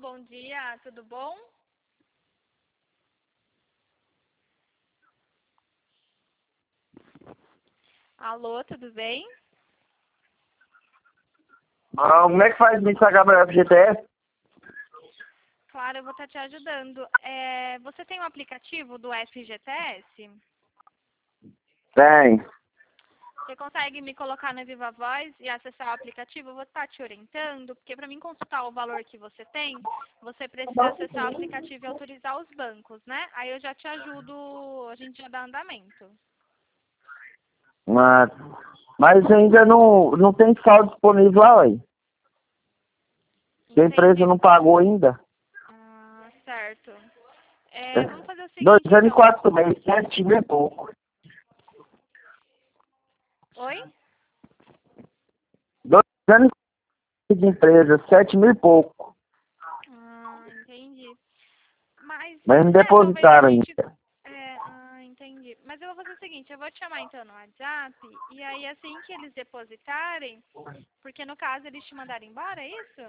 bom dia, tudo bom? Alô, tudo bem? Como é que faz me pagar meu FGTS? Claro, eu vou estar te ajudando. Você tem um aplicativo do FGTS? Tem. Você consegue me colocar na Viva Voz e acessar o aplicativo? Eu vou estar te orientando, porque para mim consultar o valor que você tem, você precisa acessar o aplicativo e autorizar os bancos, né? Aí eu já te ajudo, a gente já dá andamento. Mas ainda não tem saldo disponível lá, ué. A empresa Entendi. não pagou ainda. Ah, certo. Vamos fazer o 2 seguinte, anos e então. 4 meses, 7 mil e pouco. Oi? 2 anos de empresa, 7 mil e pouco. Ah, entendi. Mas, Mas não talvez a depositaram gente... ainda. Entendi. Mas eu vou fazer o seguinte, eu vou te chamar então no WhatsApp, e aí assim que eles depositarem, porque no caso eles te mandaram embora, é isso?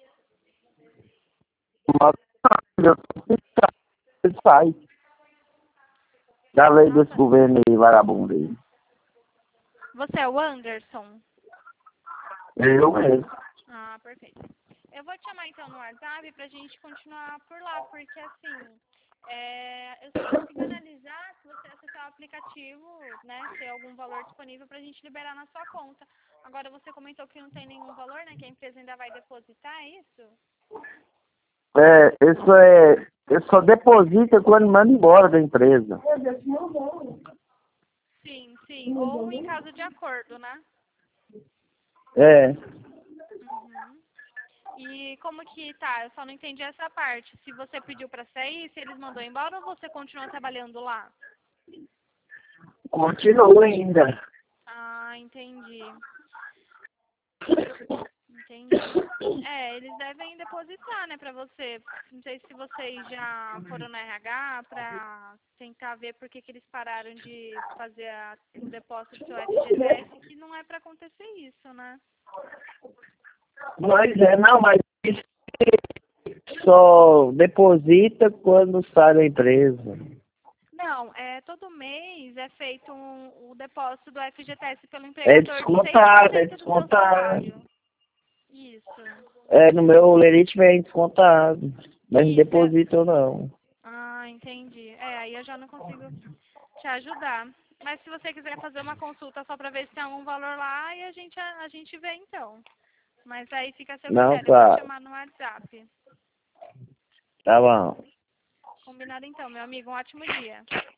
Ele sai. Da lei desse Nossa, governo aí, vagabundo aí. você é o Anderson? Eu mesmo. Ah, perfeito. Eu vou te chamar então no WhatsApp pra gente continuar por lá, porque assim, eu só consigo analisar se você acessar o aplicativo, né, se tem algum valor disponível pra gente liberar na sua conta. Agora você comentou que não tem nenhum valor, né, que a empresa ainda vai depositar, é isso? Ele só deposita quando manda embora da empresa. Sim, sim. Ou em caso de acordo, né? É. Uhum. E como que tá? Eu só não entendi essa parte. Se você pediu pra sair, se eles mandou embora ou você continua trabalhando lá? Continua ainda. Ah, entendi. Entendi. Eles devem depositar, né, pra você. Não sei se vocês já foram no RH pra tentar ver por que que eles pararam de fazer o depósito do seu FGTS, que não é pra acontecer isso, né? Mas isso só deposita quando sai da empresa. Não, todo mês é feito o depósito do FGTS pelo É empregador de descontado, é 6% do seu descontado. salário. Isso, No meu lerite vem descontado. Mas não isso. deposita não. Ah, entendi. Aí eu já não consigo te ajudar. Mas se você quiser fazer uma consulta só para ver se tem algum valor lá, e a gente vê então. Mas aí fica a seu Não, critério, eu vou te tá. chamar no WhatsApp. Tá bom. Combinado então, meu amigo. Um ótimo dia.